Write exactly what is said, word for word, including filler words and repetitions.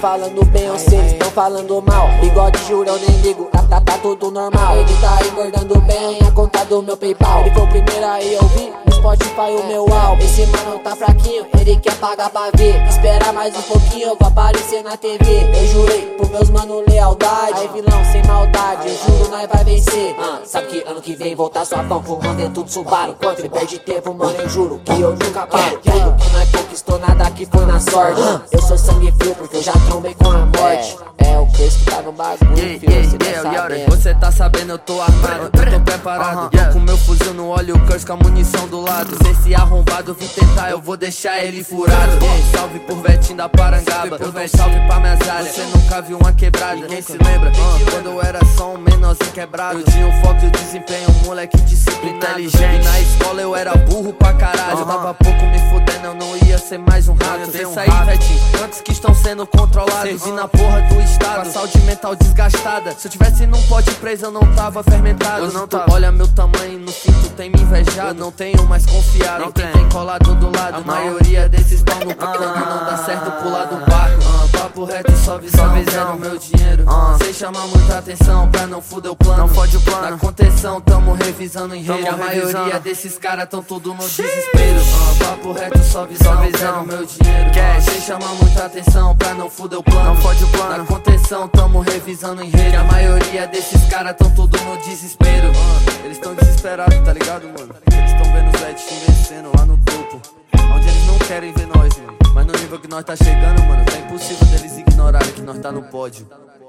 falando bem, eu sei, estão falando mal. Bigode juro, eu nem ligo, tá, tá, tá tudo normal. Ele tá engordando bem, a conta do meu PayPal. Ele foi o primeiro aí eu vi no Spotify o meu álbum. Esse mano tá fraquinho, ele quer pagar pra ver. Esperar mais um pouquinho, eu vou aparecer na T V. Eu jurei pros meus mano lealdade. Aí vilão, sem maldade, eu juro nós vai vencer. ah, Sabe que ano que vem voltar sua pão, fumando dentro do Subaru. Quanto ele perde tempo, mano, eu juro que eu nunca paro. Tudo que nós conquistou, nada que foi na sorte. Eu sou sangue frio porque eu já trombei com a morte. É o preço que tá no bagulho, yeah, filho, yeah, cê tá yeah, sabendo. Você tá sabendo, eu tô armado, eu tô preparado. uh -huh, yeah. Com meu fuzil no óleo, o curse com a munição do lado. Se esse arrombado vir tentar, eu vou deixar ele furado. yeah. Salve por Vetinho da Parangaba, eu dou salve pra minhas áreas. Você nunca viu uma quebrada, quem se lembra? Uh, quando eu era só um menorzinho quebrado, eu tinha o foco e o desempenho, um moleque disciplinado, inteligente. Na escola eu era burro pra caralho, uh -huh. Eu tava pouco me fudendo, eu não ia ser mais um rato. Pensa aí, Vetinho, quantos que estão sendo controlados? Servi na porra do estado, com a saúde mental desgastada. Se eu tivesse num pote preso, eu não tava fermentado. Eu não tava. Olha meu tamanho, no fim tu tem me invejado. Eu não tenho mais confiado não em quem tem. tem colado do lado. A não. maioria desses pau no cu quando não dá certo pular do barco. uh, Papo reto e só visão, visão meu dinheiro. uh, Sem chamar muita atenção pra não fuder o plano. Não fode o plano. Na contenção tamo revisando o enredo. A maioria desses caras tão tudo no desespero. uh, Papo reto só visão, visão meu dinheiro. uh, Sem chamar muita atenção pra não fuder o plano. Não fode o plano. Na contenção tamo revisando o enredo. A maioria desses caras tão tudo no desespero. uh, Eles tão desesperados, tá ligado, mano? Eles tão vendo os Vetinho vencendo lá no topo, onde eles não querem ver nós, mano. Mas no nível que nós tá chegando, mano, tá impossível deles ignorarem que nós tá no pódio.